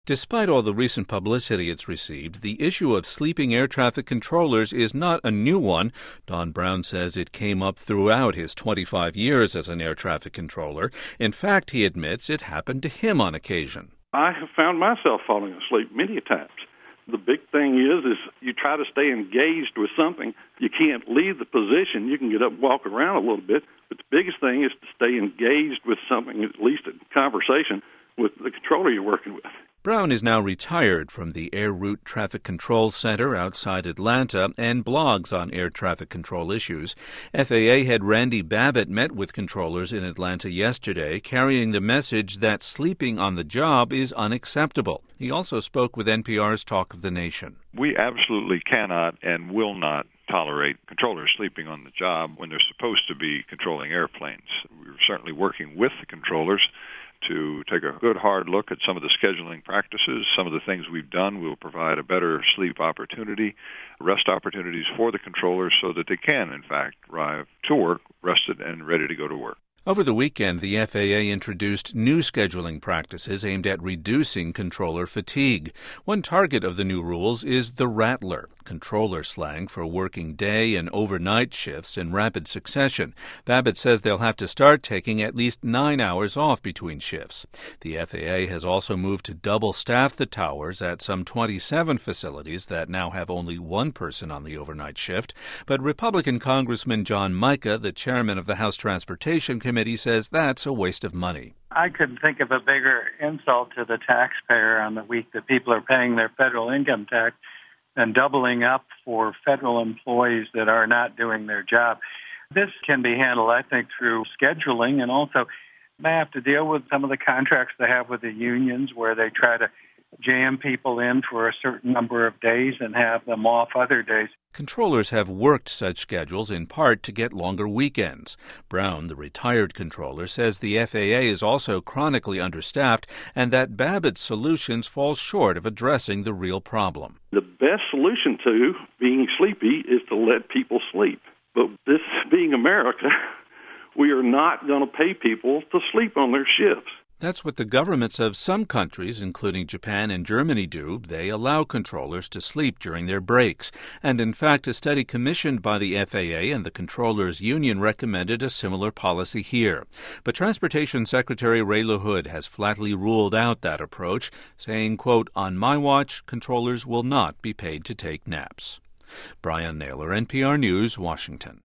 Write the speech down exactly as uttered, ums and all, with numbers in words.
Despite all the recent publicity it's received, the issue of sleeping air traffic controllers is not a new one. Don Brown says it came up throughout his twenty-five years as an air traffic controller. In fact, he admits it happened to him on occasion. I have found myself falling asleep many times. The big thing is, is you try to stay engaged with something. You can't leave the position. You can get up and walk around a little bit, but the biggest thing is to stay engaged with something, at least in conversation with the controller you're working with. Brown is now retired from the Air Route Traffic Control Center outside Atlanta and blogs on air traffic control issues. F A A head Randy Babbitt met with controllers in Atlanta yesterday, carrying the message that sleeping on the job is unacceptable. He also spoke with N P R's Talk of the Nation. We absolutely cannot and will not tolerate controllers sleeping on the job when they're supposed to be controlling airplanes. We're certainly working with the controllers to take a good hard look at some of the scheduling practices, some of the things we've done. We'll provide a better sleep opportunity, rest opportunities for the controllers so that they can, in fact, arrive to work rested and ready to go to work. Over the weekend, the F A A introduced new scheduling practices aimed at reducing controller fatigue. One target of the new rules is the rattler, controller slang for working day and overnight shifts in rapid succession. Babbitt says they'll have to start taking at least nine hours off between shifts. The F A A has also moved to double-staff the towers at some twenty-seven facilities that now have only one person on the overnight shift. But Republican Congressman John Mica, the chairman of the House Transportation Committee, says that's a waste of money. I couldn't think of a bigger insult to the taxpayer on the week that people are paying their federal income tax and doubling up for federal employees that are not doing their job. This can be handled, I think, through scheduling, and also they have to deal with some of the contracts they have with the unions where they try to jam people in for a certain number of days and have them off other days. Controllers have worked such schedules in part to get longer weekends. Brown, the retired controller, says the F A A is also chronically understaffed and that Babbitt's solutions fall short of addressing the real problem. The best solution to being sleepy is to let people sleep. But this being America, we are not going to pay people to sleep on their shifts. That's what the governments of some countries, including Japan and Germany, do. They allow controllers to sleep during their breaks. And in fact, a study commissioned by the F A A and the Controllers Union recommended a similar policy here. But Transportation Secretary Ray LaHood has flatly ruled out that approach, saying, quote, "On my watch, controllers will not be paid to take naps." Brian Naylor, N P R News, Washington.